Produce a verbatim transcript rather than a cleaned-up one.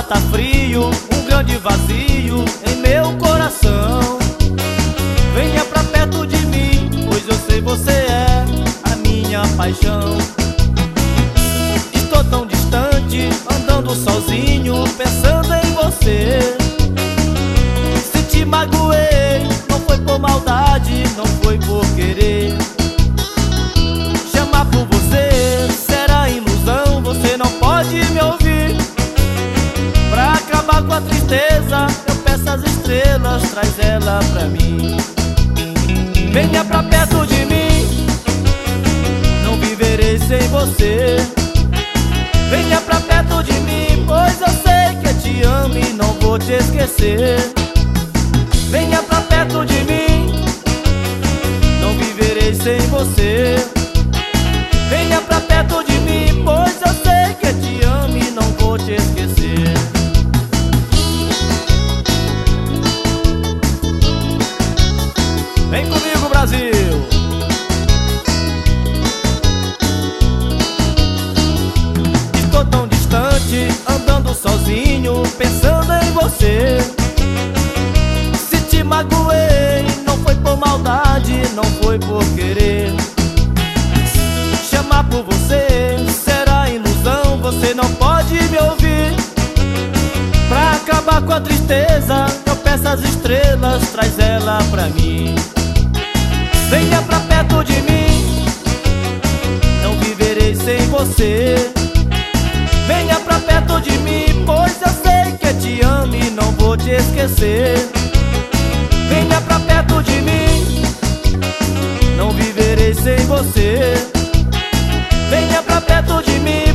Agora tá frio, um grande vazio em meu coração. Venha pra perto de mim, pois eu sei você é a minha paixão. Estou tão distante, andando sozinho, pensando em você. Se te magoei, não foi por maldade, não foi por querer. Chamar por você será ilusão, você não pode me ouvir. Pra acabar com a tristeza, eu peço as estrelas, traz ela pra mim. Venha pra perto de mim, não viverei sem você. Venha pra perto de mim, pois eu sei que te amo e não vou te esquecer. Venha pra perto de mim, não viverei sem você. Venha pra perto de mim, pois eu sei que te amo e não vou te esquecer. Vem comigo, Brasil! Estou tão distante, andando sozinho, pensando em você. Se te magoei, não foi por maldade, não foi por querer. Chamar por você será ilusão, você não pode me ouvir. Pra acabar com a tristeza, eu peço as estrelas, traz ela pra mim. Venha pra perto de mim, não viverei sem você. Venha pra perto de mim, pois eu sei que te amo e não vou te esquecer. Venha pra perto de mim, não viverei sem você. Venha pra perto de mim,